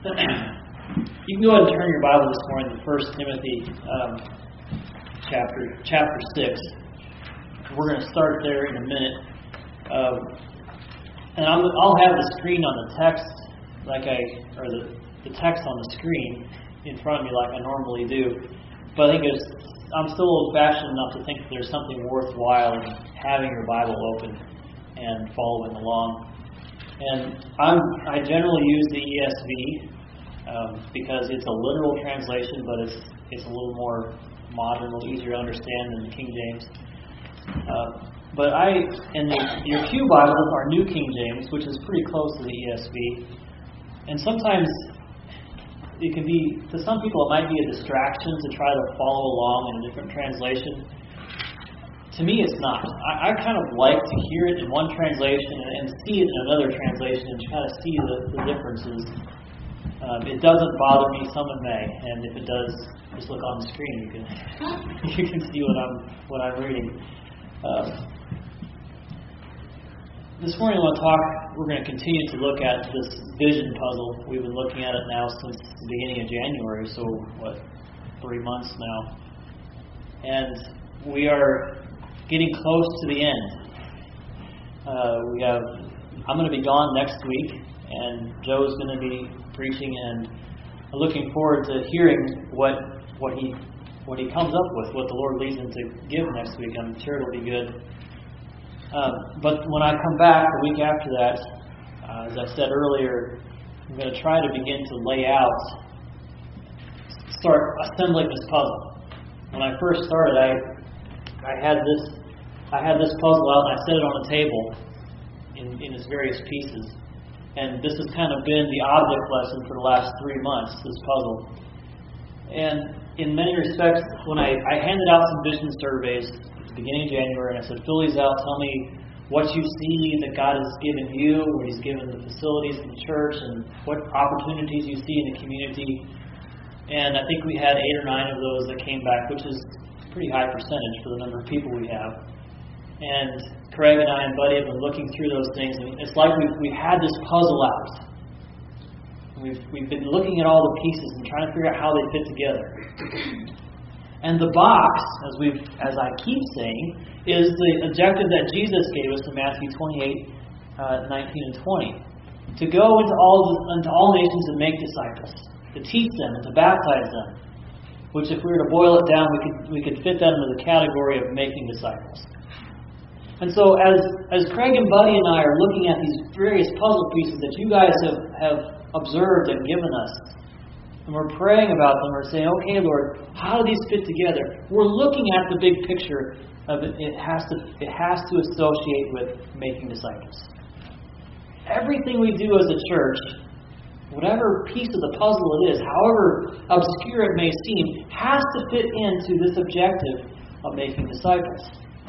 You can go ahead and turn your Bible this morning to 1 Timothy chapter 6. We're going to start there in a minute. And I'll have the screen on the text, the text on the screen in front of me like I normally do. But I think I'm still old-fashioned enough to think that there's something worthwhile in having your Bible open and following along. And I generally use the ESV because it's a literal translation, but it's a little more modern, a little easier to understand than the King James. But your Pew Bible are New King James, which is pretty close to the ESV. And sometimes it can be, to some people, it might be a distraction to try to follow along in a different translation. To me, it's not. I kind of like to hear it in one translation and see it in another translation and try to see the differences. It doesn't bother me. Some it may, and if it does, just look on the screen. You can see what I'm reading. This morning, we're going to continue to look at this vision puzzle. We've been looking at it now since the beginning of January, so 3 months now, and we are getting close to the end. I'm going to be gone next week, and Joe's going to be preaching, and I'm looking forward to hearing what he comes up with, what the Lord leads him to give next week. I'm sure it'll be good. But when I come back the week after that, as I said earlier, I'm going to try to begin to start assembling this puzzle. When I first started, I had this puzzle out and I set it on a table in its various pieces. And this has kind of been the object lesson for the last 3 months, this puzzle. And in many respects, when I handed out some vision surveys at the beginning of January, and I said, fill these out, tell me what you see that God has given you, what He's given the facilities in the church, and what opportunities you see in the community. And I think we had 8 or 9 of those that came back, which is a pretty high percentage for the number of people we have. And Craig and I and Buddy have been looking through those things, and it's like we've had this puzzle out. We've been looking at all the pieces and trying to figure out how they fit together. And the box, as I keep saying, is the objective that Jesus gave us in Matthew 28, 19 and 20. To go into all nations and make disciples. To teach them and to baptize them. Which, if we were to boil it down, we could fit that into the category of making disciples. And so as Craig and Buddy and I are looking at these various puzzle pieces that you guys have observed and given us, and we're praying about them, we're saying, okay, Lord, how do these fit together? We're looking at the big picture of it. It has to associate with making disciples. Everything we do as a church, whatever piece of the puzzle it is, however obscure it may seem, has to fit into this objective of making disciples.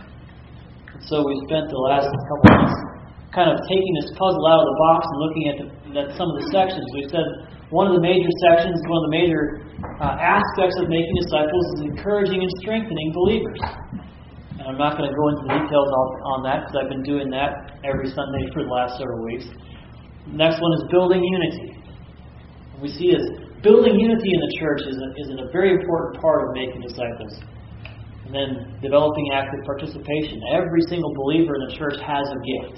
So we spent the last couple of months kind of taking this puzzle out of the box and looking at some of the sections. We said one of the major sections, one of the major aspects of making disciples is encouraging and strengthening believers. And I'm not going to go into the details on that because I've been doing that every Sunday for the last several weeks. The next one is building unity. We see as building unity in the church is a very important part of making disciples. And then developing active participation. Every single believer in the church has a gift.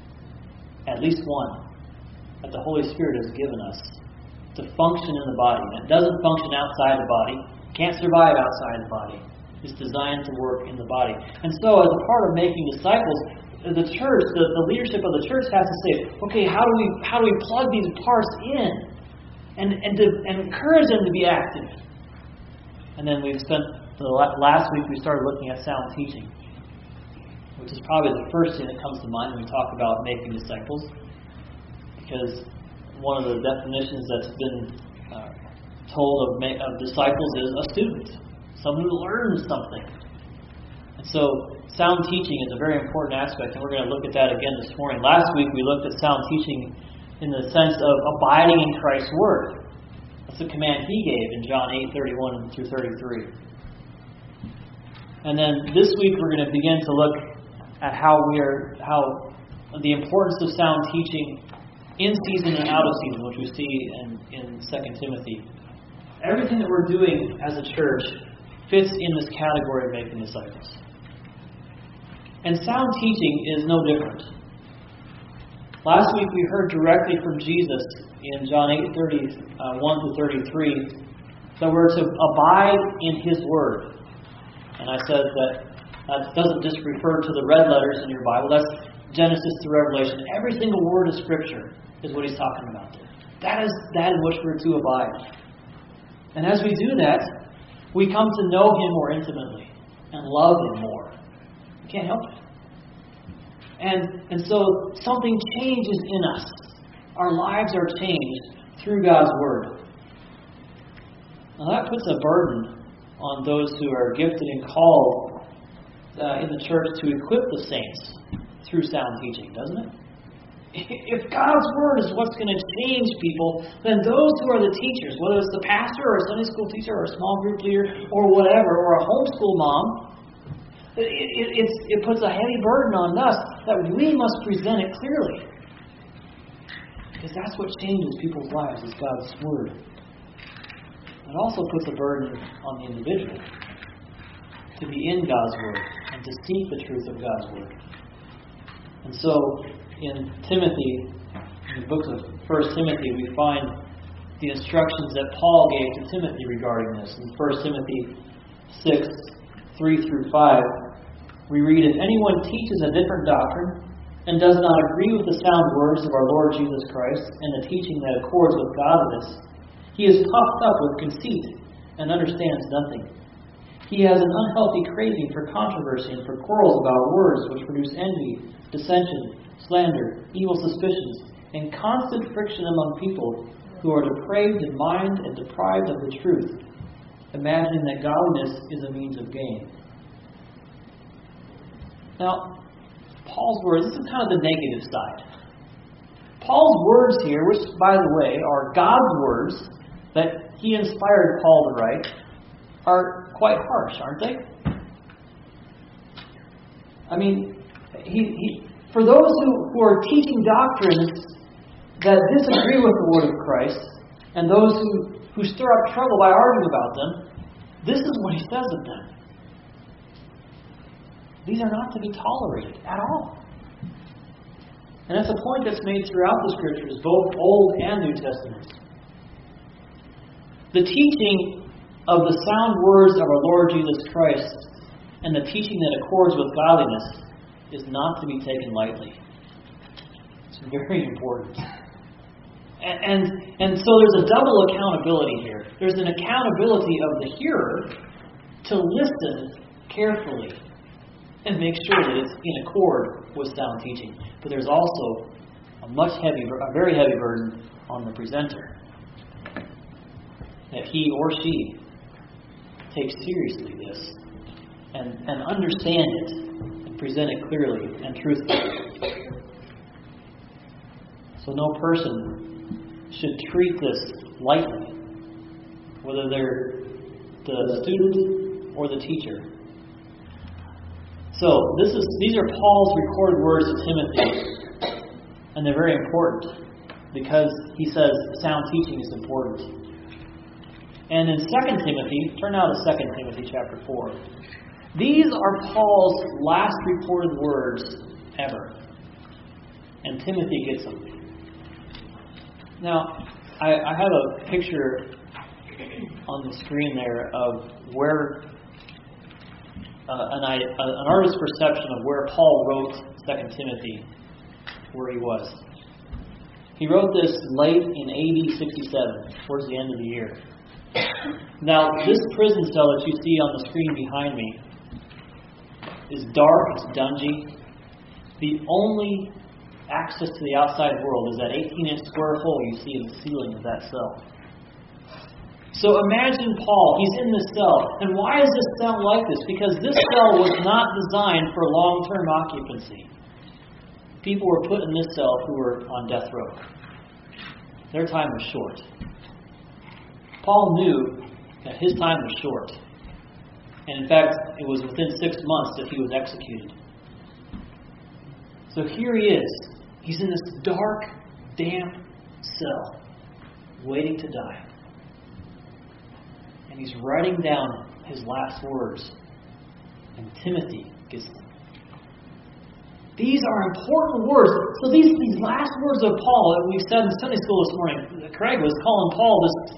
At least one. That the Holy Spirit has given us. To function in the body. And it doesn't function outside the body. Can't survive outside the body. It's designed to work in the body. And so as a part of making disciples, the church, the leadership of the church has to say, okay, how do we plug these parts in? And encourage them to be active. And then we've spent last week we started looking at sound teaching, which is probably the first thing that comes to mind when we talk about making disciples, because one of the definitions that's been told of disciples is a student, someone who learns something. And so sound teaching is a very important aspect, and we're going to look at that again this morning. Last week we looked at sound teaching in the sense of abiding in Christ's Word. That's the command He gave in John 8:31 through 33. And then this week we're going to begin to look at how the importance of sound teaching in season and out of season, which we see in 2 Timothy. Everything that we're doing as a church fits in this category of making disciples. And sound teaching is no different. Last week we heard directly from Jesus in John 8:31-33 that we're to abide in His Word. And I said that doesn't just refer to the red letters in your Bible. That's Genesis to Revelation. Every single word of Scripture is what He's talking about there. That is which we're to abide. And as we do that, we come to know Him more intimately and love Him more. We can't help it. And so something changes in us. Our lives are changed through God's Word. Now that puts a burden on those who are gifted and called in the church to equip the saints through sound teaching, doesn't it? If God's Word is what's going to change people, then those who are the teachers, whether it's the pastor or a Sunday school teacher or a small group leader or whatever, or a homeschool mom, it puts a heavy burden on us that we must present it clearly. Because that's what changes people's lives, is God's Word. It also puts a burden on the individual to be in God's Word and to seek the truth of God's Word. And so, in Timothy, in the book of 1 Timothy, we find the instructions that Paul gave to Timothy regarding this. In 1 Timothy 6:3-5, we read, "If anyone teaches a different doctrine and does not agree with the sound words of our Lord Jesus Christ and the teaching that accords with godliness, he is puffed up with conceit and understands nothing. He has an unhealthy craving for controversy and for quarrels about words which produce envy, dissension, slander, evil suspicions, and constant friction among people who are depraved in mind and deprived of the truth, imagining that godliness is a means of gain." Now, Paul's words, this is kind of the negative side. Paul's words here, which, by the way, are God's words that He inspired Paul to write, are quite harsh, aren't they? I mean, for those who are teaching doctrines that disagree with the Word of Christ, and those who stir up trouble by arguing about them, this is what he says of them. These are not to be tolerated at all. And that's a point that's made throughout the Scriptures, both Old and New Testaments. The teaching of the sound words of our Lord Jesus Christ and the teaching that accords with godliness is not to be taken lightly. It's very important. And so there's a double accountability here. There's an accountability of the hearer to listen carefully and make sure that it's in accord with sound teaching. But there's also a very heavy burden on the presenter, that he or she takes seriously this and understand it and present it clearly and truthfully. So no person should treat this lightly, whether they're the student or the teacher. So these are Paul's recorded words to Timothy, and they're very important because he says sound teaching is important. And in 2 Timothy, turn now to 2 Timothy chapter 4. These are Paul's last recorded words ever. And Timothy gets them. Now, I have a picture on the screen there of where an artist's perception of where Paul wrote 2 Timothy, where he was. He wrote this late in AD 67, towards the end of the year. Now, this prison cell that you see on the screen behind me is dark, it's dungy. The only access to the outside world is that 18-inch square hole you see in the ceiling of that cell. So imagine Paul, he's in this cell. And why is this cell like this? Because this cell was not designed for long-term occupancy. People were put in this cell who were on death row. Their time was short. Paul knew that his time was short. And in fact, it was within 6 months that he was executed. So here he is. He's in this dark, damp cell. waiting to die. And he's writing down his last words. And Timothy gets them. These are important words. So these last words of Paul that we've said in Sunday school this morning, Craig was calling Paul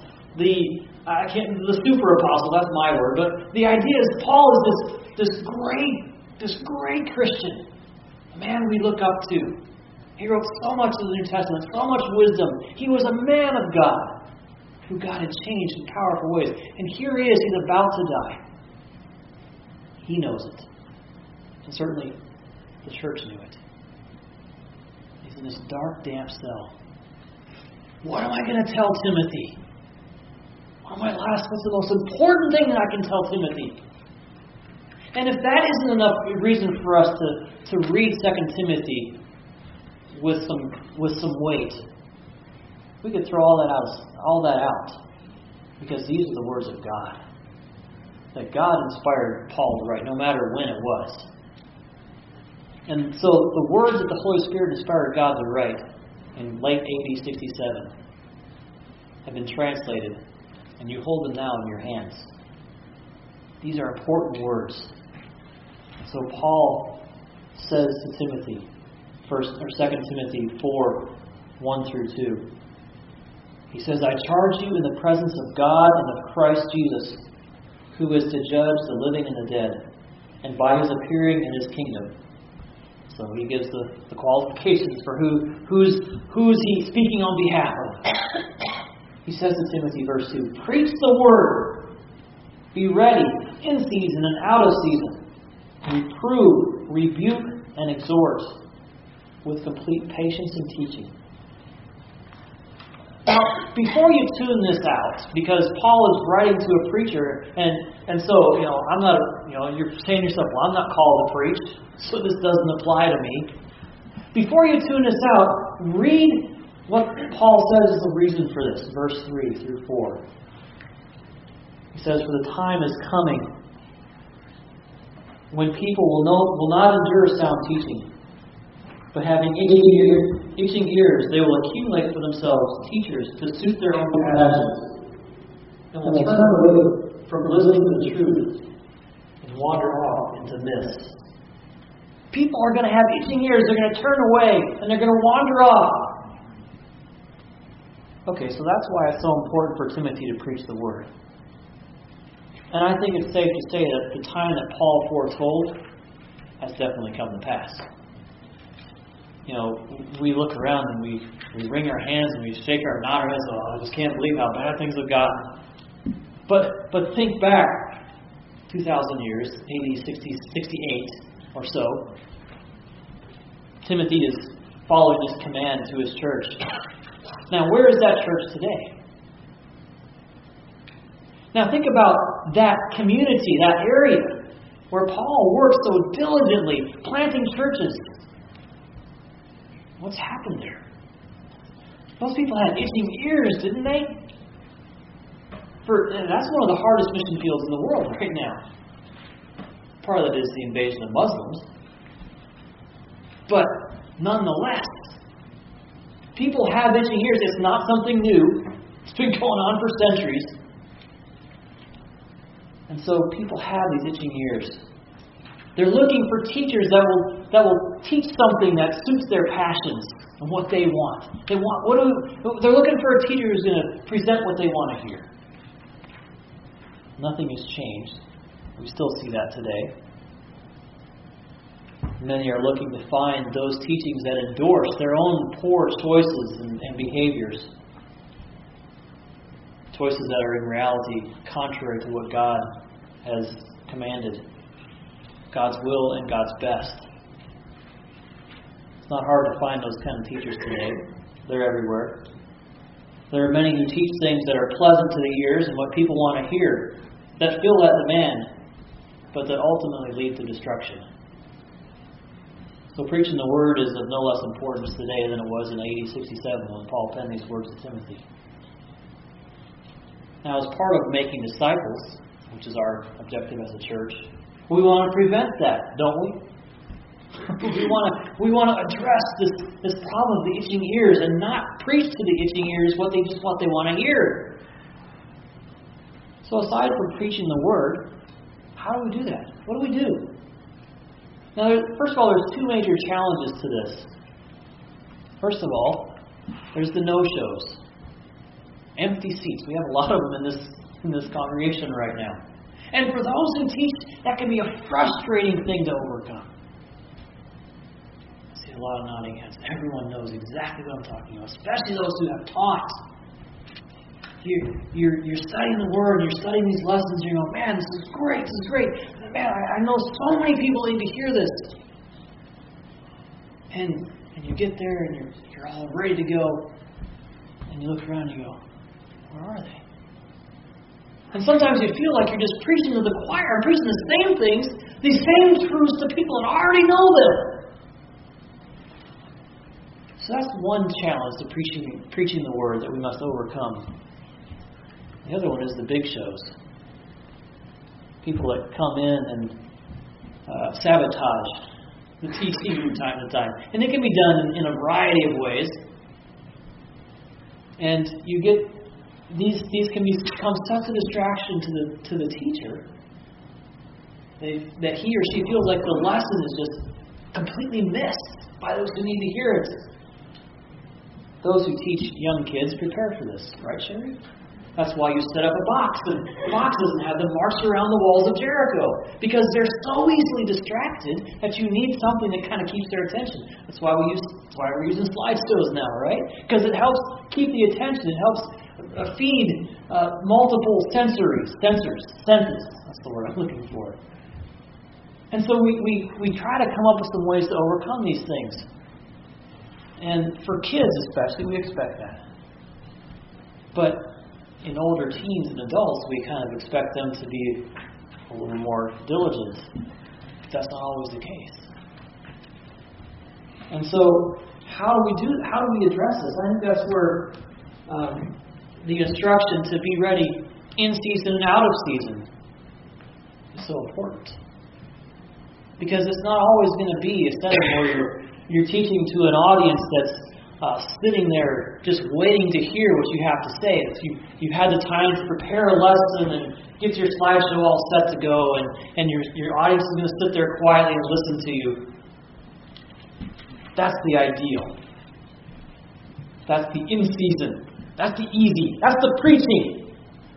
the super apostle. That's my word. But the idea is Paul is this great Christian, a man we look up to. He wrote so much of the New Testament, so much wisdom. He was a man of God who God had changed in powerful ways. And here he is. He's about to die. He knows it. And certainly the church knew it. He's in this dark, damp cell. What am I going to tell Timothy? What's the most important thing that I can tell Timothy? And if that isn't enough reason for us to read 2 Timothy with some weight, we could throw all that out. Because these are the words of God. That God inspired Paul to write, no matter when it was. And so the words that the Holy Spirit inspired God to write in late AD 67 have been translated, and you hold them now in your hands. These are important words. So Paul says to Timothy, 2 Timothy 4, 1 through 2. He says, I charge you in the presence of God and of Christ Jesus, who is to judge the living and the dead, and by his appearing in his kingdom. So he gives the qualifications for who's he speaking on behalf of. He says to Timothy, verse 2, preach the word. Be ready in season and out of season. Reprove, rebuke, and exhort with complete patience and teaching. Now, before you tune this out, because Paul is writing to a preacher, and so, I'm not, you're saying to yourself, well, I'm not called to preach, so this doesn't apply to me. Before you tune this out, read what Paul says is the reason for this, verse 3 through 4. He says, for the time is coming when people will not endure sound teaching, but having itching ears, they will accumulate for themselves teachers to suit their own passions, and will turn away from listening to the truth and wander off into myths. People are going to have itching ears. They're going to turn away, and they're going to wander off. Okay, so that's why it's so important for Timothy to preach the word. And I think it's safe to say that the time that Paul foretold has definitely come to pass. We look around and we wring our hands and we nod our heads. Oh, I just can't believe how bad things have gotten. But think back 2,000 years, AD 68 or so. Timothy is following this command to his church. Now, where is that church today? Now, think about that community, that area where Paul worked so diligently, planting churches. What's happened there? Those people had itching ears, didn't they? That's one of the hardest mission fields in the world right now. Part of it is the invasion of Muslims. But nonetheless, people have itching ears. It's not something new. It's been going on for centuries. And so people have these itching ears. They're looking for teachers that will teach something that suits their passions and what they want. They're looking for a teacher who's going to present what they want to hear. Nothing has changed. We still see that today. Many are looking to find those teachings that endorse their own poor choices and behaviors. Choices that are in reality contrary to what God has commanded. God's will and God's best. It's not hard to find those kind of teachers today. They're everywhere. There are many who teach things that are pleasant to the ears and what people want to hear, that fill that demand, but that ultimately lead to destruction. So preaching the Word is of no less importance today than it was in AD 67 when Paul penned these words to Timothy. Now, as part of making disciples, which is our objective as a church, we want to prevent that, don't we? We want to address this problem of the itching ears and not preach to the itching ears what they want to hear. So aside from preaching the Word, how do we do that? What do we do? Now, first of all, there's two major challenges to this. First of all, there's the no-shows. Empty seats. We have a lot of them in this congregation right now. And for those who teach, that can be a frustrating thing to overcome. I see a lot of nodding heads. Everyone knows exactly what I'm talking about, especially those who have taught. You're studying the Word, you're studying these lessons, and you go, man, this is great, Man, I know so many people need to hear this. And you get there and you're all ready to go, and you look around and you go, where are they? And sometimes you feel like you're just preaching to the choir, preaching the same things, these same truths to people that already know them. So that's one challenge to preaching the Word that we must overcome. The other one is the big shows. People that come in and sabotage the teaching from time to time. And it can be done in a variety of ways. And you get these can become such a distraction to the teacher that he or she feels like the lesson is just completely missed by those who need to hear it. Those who teach young kids prepare for this, right, Sherry? That's why you set up a box, and boxes and have them march around the walls of Jericho, because they're so easily distracted that you need something that kind of keeps their attention. That's why we're using slideshows now, right? Because it helps keep the attention. It helps feed multiple senses. That's the word I'm looking for. And so we try to come up with some ways to overcome these things. And for kids especially, we expect that. But in older teens and adults, we kind of expect them to be a little more diligent. That's not always the case. And so, how do we address this? I think that's where the instruction to be ready in season and out of season is so important. Because it's not always going to be a setting where you're teaching to an audience that's sitting there just waiting to hear what you have to say. You've had the time to prepare a lesson and get your slideshow all set to go, and your audience is going to sit there quietly and listen to you. That's the ideal. That's the in-season. That's the easy. That's the preaching.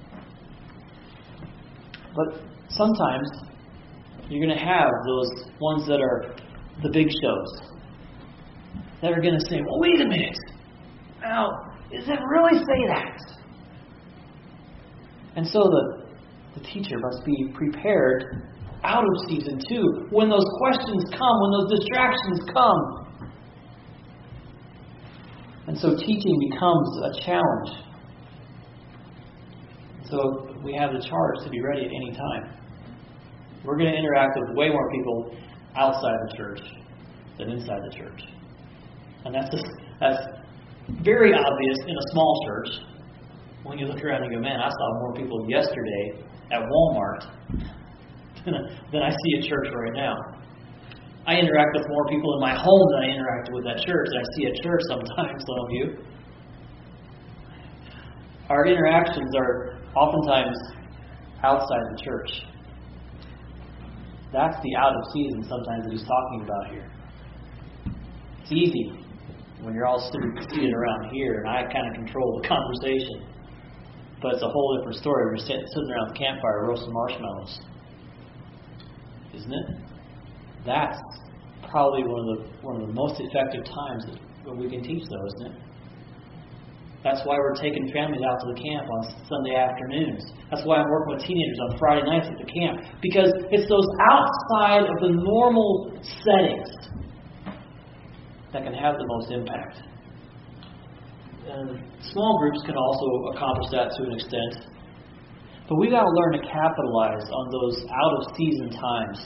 But sometimes you're going to have those ones that are the big shows, that are going to say, well, wait a minute. Now, does it really say that? And so the teacher must be prepared out of season too. When those questions come, when those distractions come. And so teaching becomes a challenge. So we have the charge to be ready at any time. We're going to interact with way more people outside the church than inside the church. And that's very obvious in a small church. When you look around and go, man, I saw more people yesterday at Walmart than I see at church right now. I interact with more people in my home than I interacted with at church, than I see at church sometimes, some of you. Our interactions are oftentimes outside the church. That's the out of season sometimes that he's talking about here. It's easy when you're all seated around here and I kind of control the conversation. But it's a whole different story when you're sitting around the campfire roasting marshmallows. Isn't it? That's probably one of the most effective times that we can teach though, isn't it? That's why we're taking families out to the camp on Sunday afternoons. That's why I'm working with teenagers on Friday nights at the camp. Because it's those outside of the normal settings that can have the most impact. And small groups can also accomplish that to an extent. But we've got to learn to capitalize on those out-of-season times.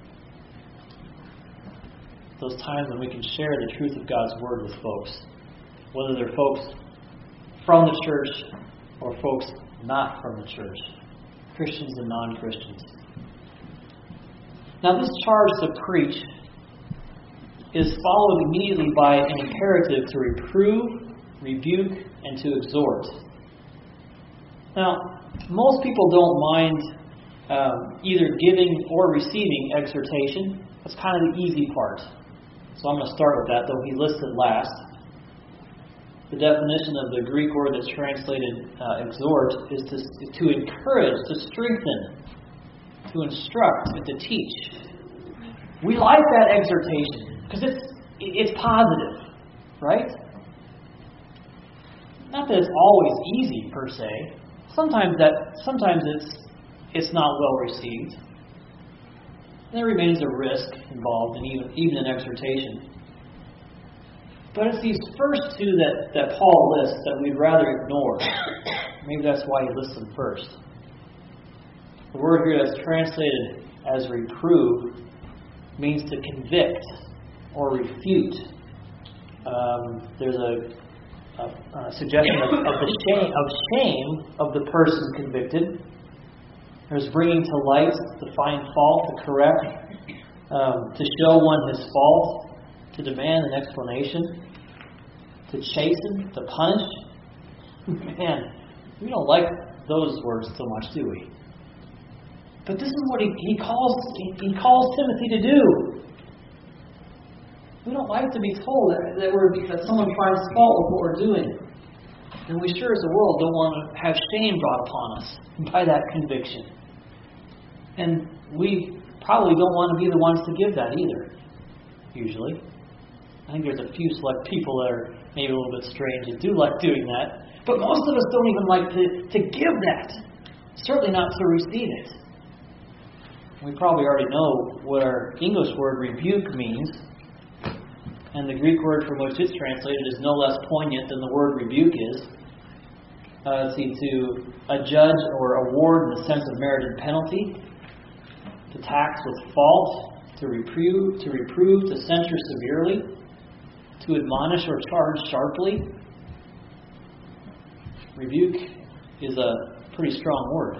Those times when we can share the truth of God's Word with folks. Whether they're folks from the church or folks not from the church. Christians and non-Christians. Now this charge to preach is followed immediately by an imperative to reprove, rebuke, and to exhort. Now, most people don't mind either giving or receiving exhortation. That's kind of the easy part. So I'm going to start with that, though he lists it last. The definition of the Greek word that's translated exhort is to encourage, to strengthen, to instruct, and to teach. We like that exhortation because it's positive, right? Not that it's always easy per se. Sometimes it's not well received. There remains a risk involved in even an exhortation. But it's these first two that Paul lists that we'd rather ignore. Maybe that's why he lists them first. The word here that's translated as reprove means to convict or refute. There's a suggestion of the shame of the person convicted. There's bringing to light, to find fault, to correct, to show one his fault, to demand an explanation, to chasten, to punish. Man, we don't like those words so much, do we? But this is what he calls Timothy to do. We don't like to be told that someone finds fault with what we're doing. And we sure as the world don't want to have shame brought upon us by that conviction. And we probably don't want to be the ones to give that either, usually. I think there's a few select people that are maybe a little bit strange that do like doing that. But most of us don't even like to give that. Certainly not to receive it. We probably already know what our English word rebuke means. And the Greek word from which it's translated is no less poignant than the word rebuke is. To adjudge or award in the sense of merited penalty, to tax with fault, to reprove, to censure severely, to admonish or charge sharply. Rebuke is a pretty strong word.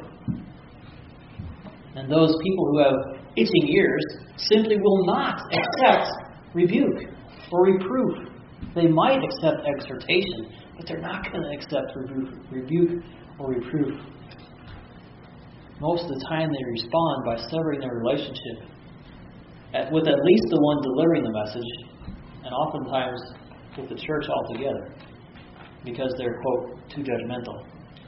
And those people who have itching ears simply will not accept rebuke or reproof. They might accept exhortation, but they're not going to accept rebuke or reproof. Most of the time they respond by severing their relationship with at least the one delivering the message, and oftentimes with the church altogether, because they're, quote, too judgmental.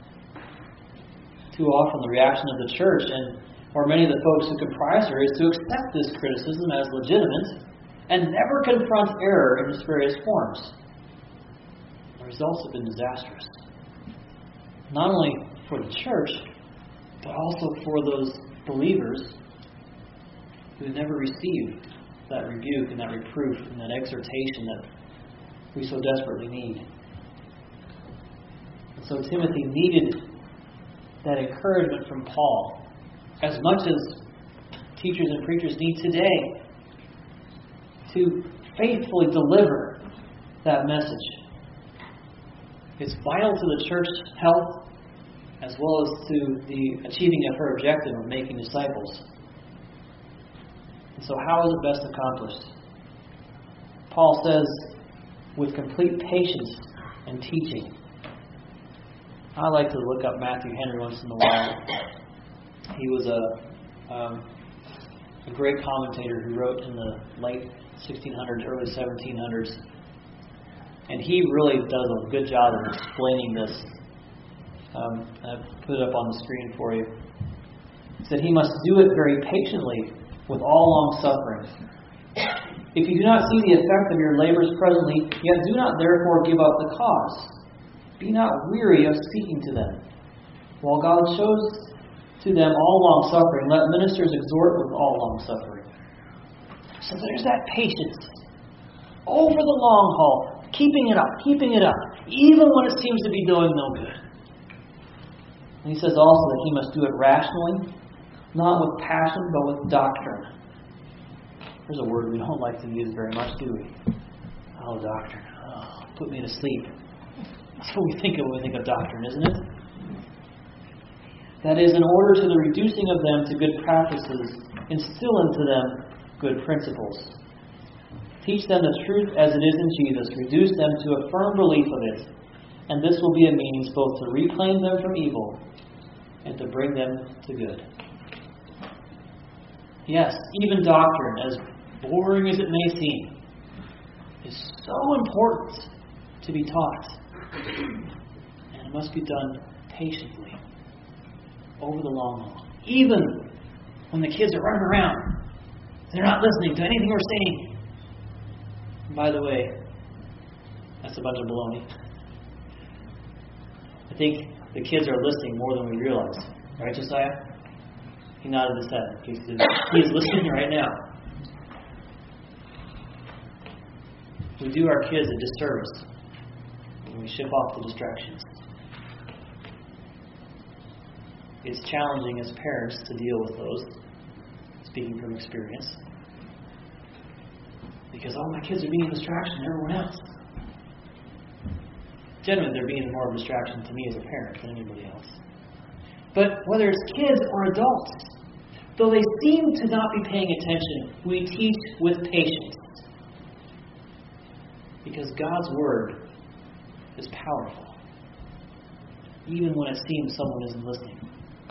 Too often the reaction of the church or many of the folks who comprise her is to accept this criticism as legitimate and never confront error in its various forms. The results have been disastrous. Not only for the church, but also for those believers who never received that rebuke and that reproof and that exhortation that we so desperately need. And so Timothy needed that encouragement from Paul as much as teachers and preachers need today to faithfully deliver that message. It's vital to the church's health as well as to the achieving of her objective of making disciples. And so how is it best accomplished? Paul says, with complete patience and teaching. I like to look up Matthew Henry once in a while. He was a great commentator who wrote in the late 1600s, early 1700s. And he really does a good job of explaining this. I've put it up on the screen for you. He said, he must do it very patiently with all long suffering. If you do not see the effect of your labors presently, yet do not therefore give up the cause. Be not weary of speaking to them. While God shows to them all long suffering, let ministers exhort with all long suffering. So there's that patience. Over the long haul, keeping it up, even when it seems to be doing no good. And he says also that he must do it rationally, not with passion, but with doctrine. There's a word we don't like to use very much, do we? Oh, doctrine. Oh, put me to sleep. That's what we think of when we think of doctrine, isn't it? That is, in order to the reducing of them to good practices, instill into them good principles. Teach them the truth as it is in Jesus. Reduce them to a firm belief of it. And this will be a means both to reclaim them from evil and to bring them to good. Yes, even doctrine, as boring as it may seem, is so important to be taught. And it must be done patiently, over the long haul. Even when the kids are running around, they're not listening to anything we're saying. And by the way, that's a bunch of baloney. I think the kids are listening more than we realize. Right, Josiah? He nodded his head. He is listening right now. We do our kids a disservice when we ship off the distractions. It's challenging as parents to deal with those, speaking from experience. Because all my kids are being a distraction to everyone else. Generally, they're being more of a distraction to me as a parent than anybody else. But whether it's kids or adults, though they seem to not be paying attention, we teach with patience. Because God's Word is powerful, even when it seems someone isn't listening.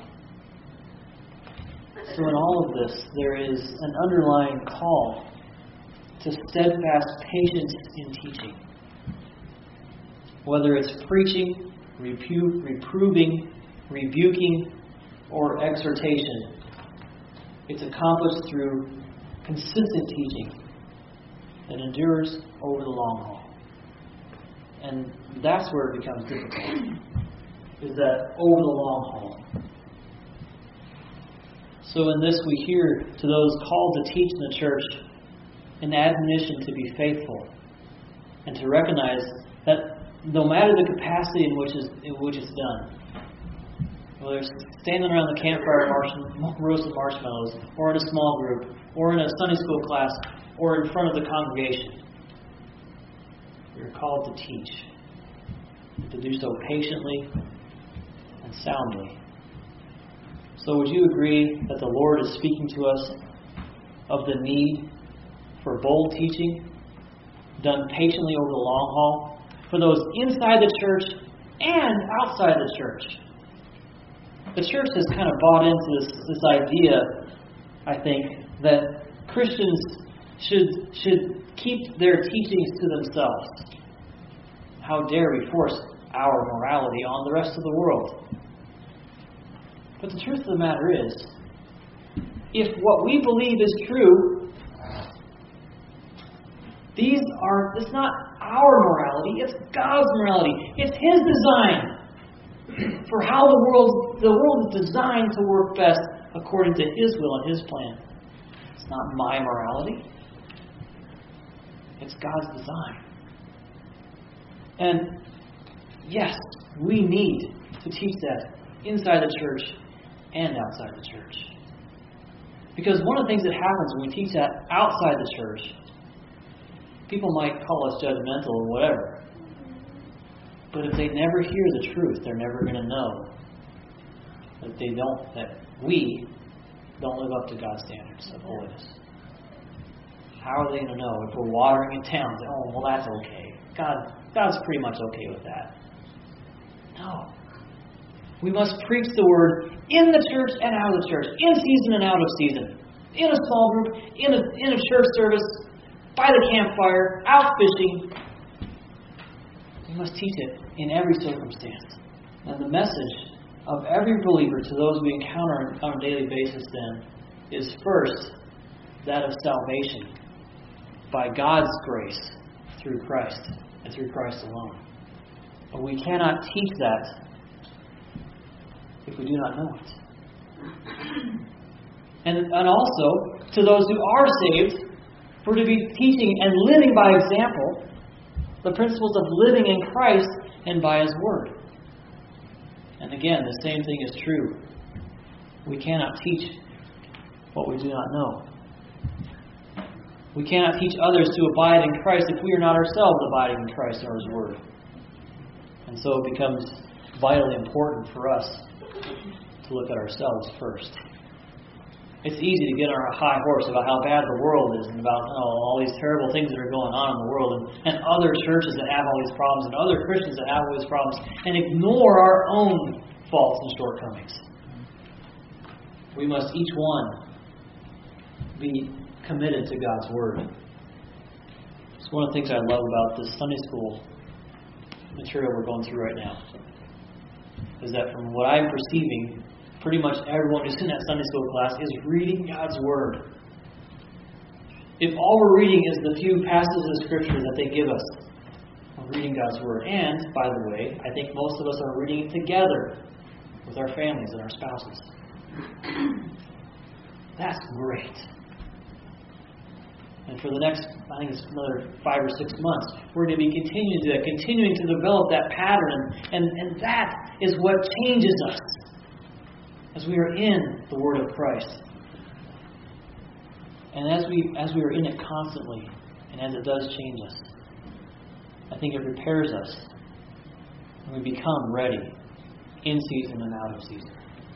So in all of this, there is an underlying call to steadfast patience in teaching. Whether it's preaching, reproving, rebuking, or exhortation, it's accomplished through consistent teaching that endures over the long haul. And that's where it becomes difficult, is that over the long haul. So in this we hear to those called to teach in the church an admonition to be faithful and to recognize that no matter the capacity in which it's done, whether it's standing around the campfire roasting marshmallows, or in a small group, or in a Sunday school class, or in front of the congregation, you're called to teach, to do so patiently and soundly. So would you agree that the Lord is speaking to us of the need for bold teaching, done patiently over the long haul, for those inside the church and outside the church? The church has kind of bought into this idea, I think, that Christians should keep their teachings to themselves. How dare we force our morality on the rest of the world? But the truth of the matter is, if what we believe is true, it's not our morality, it's God's morality. It's His design for how the world is designed to work best according to His will and His plan. It's not my morality. It's God's design. And yes, we need to teach that inside the church and outside the church. Because one of the things that happens when we teach that outside the church, people might call us judgmental or whatever. But if they never hear the truth, they're never going to know that we don't live up to God's standards of holiness. How are they going to know if we're watering it down? Oh, well, that's okay. God's pretty much okay with that. No. We must preach the Word in the church and out of the church, in season and out of season, in a small group, in a church service, by the campfire, out fishing. We must teach it in every circumstance. And the message of every believer to those we encounter on a daily basis then is first that of salvation by God's grace through Christ and through Christ alone. But we cannot teach that if we do not know it. And also, to those who are saved, we're to be teaching and living by example the principles of living in Christ and by His Word. And again, the same thing is true. We cannot teach what we do not know. We cannot teach others to abide in Christ if we are not ourselves abiding in Christ or His Word. And so it becomes vitally important for us to look at ourselves first. It's easy to get on our high horse about how bad the world is and about all these terrible things that are going on in the world and other churches that have all these problems and other Christians that have all these problems and ignore our own faults and shortcomings. We must each one be committed to God's Word. It's one of the things I love about this Sunday school material we're going through right now. Is that from what I'm perceiving, pretty much everyone who's in that Sunday school class is reading God's Word. If all we're reading is the few passages of Scripture that they give us, we're reading God's Word. And, by the way, I think most of us are reading it together with our families and our spouses. That's great. And for the next, I think it's another 5 or 6 months, we're going to be continuing to do that, continuing to develop that pattern. And that is what changes us as we are in the Word of Christ. And as we are in it constantly, and as it does change us, I think it prepares us, and we become ready in season and out of season.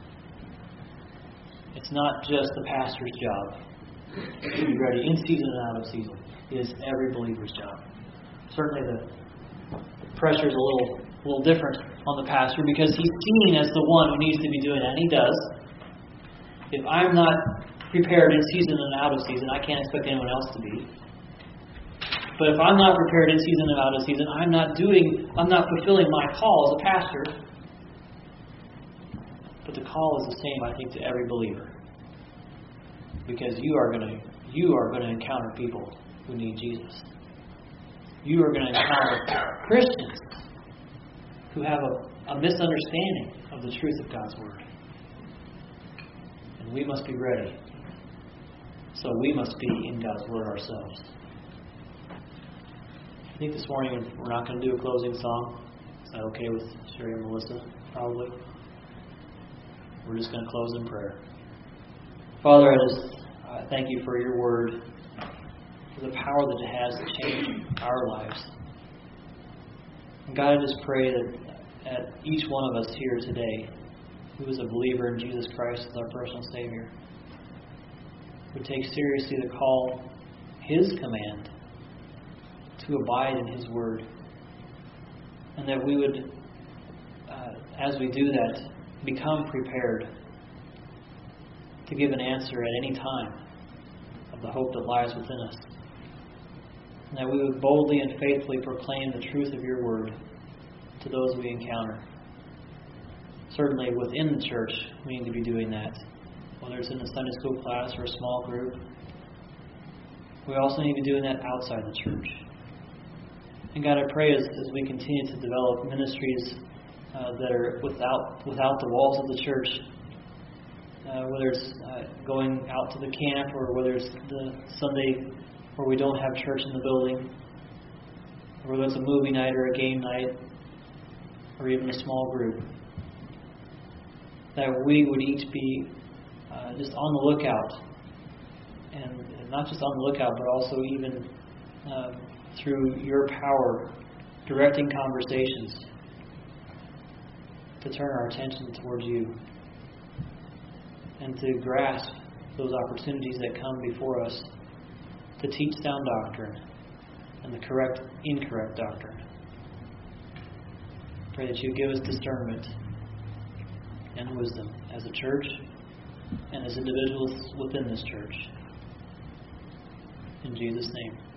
It's not just the pastor's job to be ready in season and out of season. It is every believer's job. Certainly the pressure is a little different on the pastor because he's seen as the one who needs to be doing that, and he does. If I'm not prepared in season and out of season, I can't expect anyone else to be. But if I'm not prepared in season and out of season, I'm not fulfilling my call as a pastor. But the call is the same, I think, to every believer. Because you are going to encounter people who need Jesus. You are going to encounter Christians who have a misunderstanding of the truth of God's Word. And we must be ready. So we must be in God's Word ourselves. I think this morning we're not going to do a closing song. Is that okay with Sherry and Melissa? Probably. We're just going to close in prayer. Father, I thank you for your Word, for the power that it has to change our lives. And God, I just pray that each one of us here today, who is a believer in Jesus Christ as our personal Savior, would take seriously the call, His command, to abide in His Word. And that we would, as we do that, become prepared to give an answer at any time of the hope that lies within us. And that we would boldly and faithfully proclaim the truth of your Word to those we encounter. Certainly within the church, we need to be doing that. Whether it's in the Sunday school class or a small group. We also need to be doing that outside the church. And God, I pray as we continue to develop ministries that are without the walls of the church, whether it's going out to the camp or whether it's the Sunday where we don't have church in the building, or whether it's a movie night or a game night, or even a small group, that we would each be just on the lookout, and not just on the lookout, but also even through your power, directing conversations to turn our attention towards you and to grasp those opportunities that come before us to teach sound doctrine and the correct, incorrect doctrine. Pray that you give us discernment and wisdom as a church and as individuals within this church. In Jesus' name.